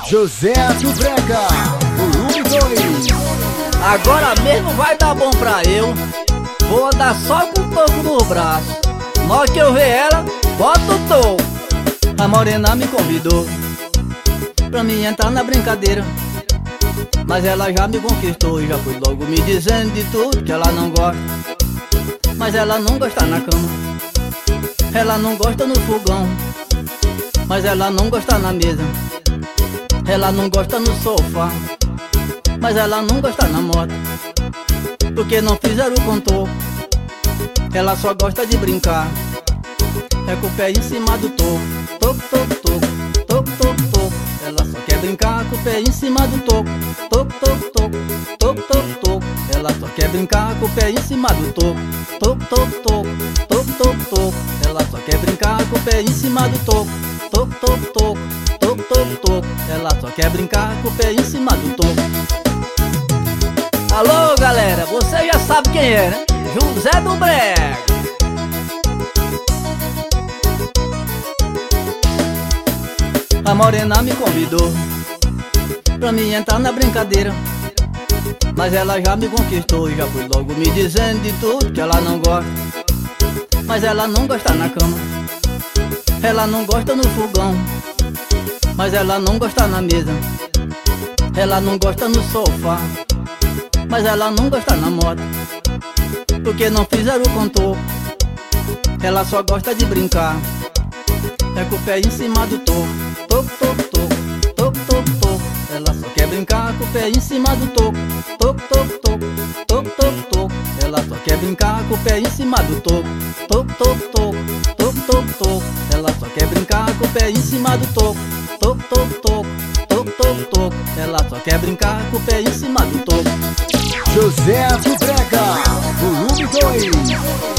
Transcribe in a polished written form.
José do Brega, volume 2. Agora mesmo vai dar bom pra eu. Vou andar só com o toco no braço. Na hora que eu ver ela, bota o toco. A morena me convidou pra mim entrar na brincadeira, mas ela já me conquistou e já foi logo me dizendo de tudo que ela não gosta. Mas ela não gosta na cama, ela não gosta no fogão, mas ela não gosta na mesa, ela não gosta no sofá, mas ela não gosta na moto, porque não fizeram o contorno. Ela só gosta de brincar, é com o pé em cima do toco. Toco, toco, toco, toco, toco, toco. Ela só quer brincar com o pé em cima do toco. Toco, toco, toco, toco, toco, toco. Ela só quer brincar com o pé em cima do toco. Toco, toco, toco, toco, toco, toco. Ela só quer brincar com o pé em cima do toco. Toco, toco, toco, toco, toco, toco. Ela só quer brincar com o pé em cima do toco. Alô galera, você já sabe quem é, né? José do Brega. A morena me convidou pra mim entrar na brincadeira, mas ela já me conquistou e já foi logo me dizendo de tudo que ela não gosta. Mas ela não gosta na cama, ela não gosta no fogão, mas ela não gosta na mesa, ela não gosta no sofá, mas ela não gosta na moto, porque não fizeram o contorno. Ela só gosta de brincar, é com o pé em cima do toco. Toco, toco, toco, toco, toco, toco. Ela só quer brincar com o pé em cima do toco. Toco, toco, toco, toco, toco, toco. Ela só quer brincar com o pé em cima do toco. Toco, toco, toco, toco, toco, toco. Ela só quer brincar com o pé em cima do toco. Toco, toco, toco, toco, toco, toco. Ela só quer brincar com o pé em cima do toco. José do Brega, volume 2.